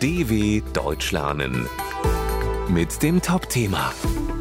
DW Deutsch lernen mit dem Top-Thema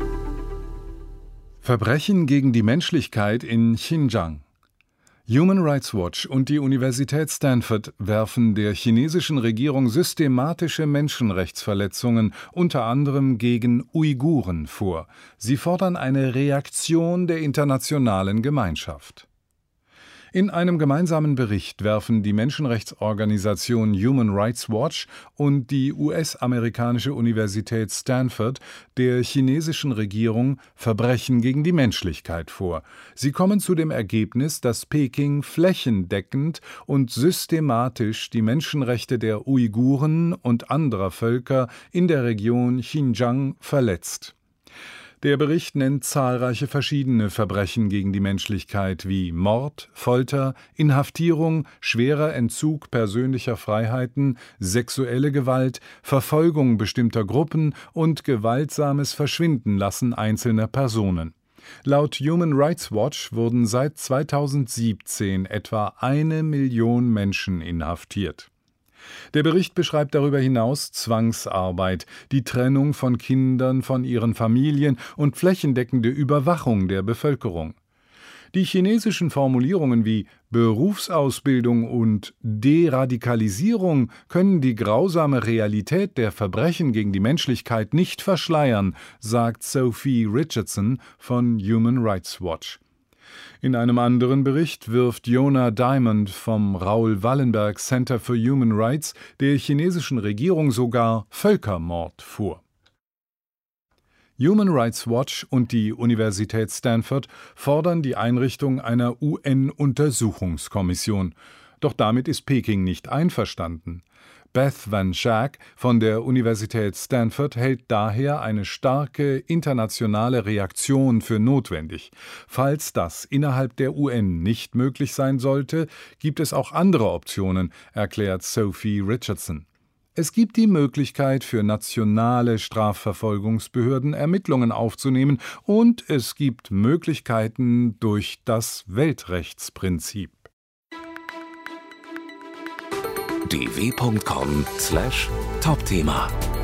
Verbrechen gegen die Menschlichkeit in Xinjiang. Human Rights Watch und die Universität Stanford werfen der chinesischen Regierung systematische Menschenrechtsverletzungen, unter anderem gegen Uiguren, vor. Sie fordern eine Reaktion der internationalen Gemeinschaft. In einem gemeinsamen Bericht werfen die Menschenrechtsorganisation Human Rights Watch und die US-amerikanische Universität Stanford der chinesischen Regierung Verbrechen gegen die Menschlichkeit vor. Sie kommen zu dem Ergebnis, dass Peking flächendeckend und systematisch die Menschenrechte der Uiguren und anderer Völker in der Region Xinjiang verletzt. Der Bericht nennt zahlreiche verschiedene Verbrechen gegen die Menschlichkeit wie Mord, Folter, Inhaftierung, schwerer Entzug persönlicher Freiheiten, sexuelle Gewalt, Verfolgung bestimmter Gruppen und gewaltsames Verschwindenlassen einzelner Personen. Laut Human Rights Watch wurden seit 2017 etwa 1 Million Menschen inhaftiert. Der Bericht beschreibt darüber hinaus Zwangsarbeit, die Trennung von Kindern von ihren Familien und flächendeckende Überwachung der Bevölkerung. Die chinesischen Formulierungen wie Berufsausbildung und Deradikalisierung können die grausame Realität der Verbrechen gegen die Menschlichkeit nicht verschleiern, sagt Sophie Richardson von Human Rights Watch. In einem anderen Bericht wirft Jonah Diamond vom Raoul Wallenberg Center for Human Rights der chinesischen Regierung sogar Völkermord vor. Human Rights Watch und die Universität Stanford fordern die Einrichtung einer UN-Untersuchungskommission. Doch damit ist Peking nicht einverstanden. Beth Van Schaak von der Universität Stanford hält daher eine starke internationale Reaktion für notwendig. Falls das innerhalb der UN nicht möglich sein sollte, gibt es auch andere Optionen, erklärt Sophie Richardson. Es gibt die Möglichkeit für nationale Strafverfolgungsbehörden Ermittlungen aufzunehmen und es gibt Möglichkeiten durch das Weltrechtsprinzip. dw.com/Topthema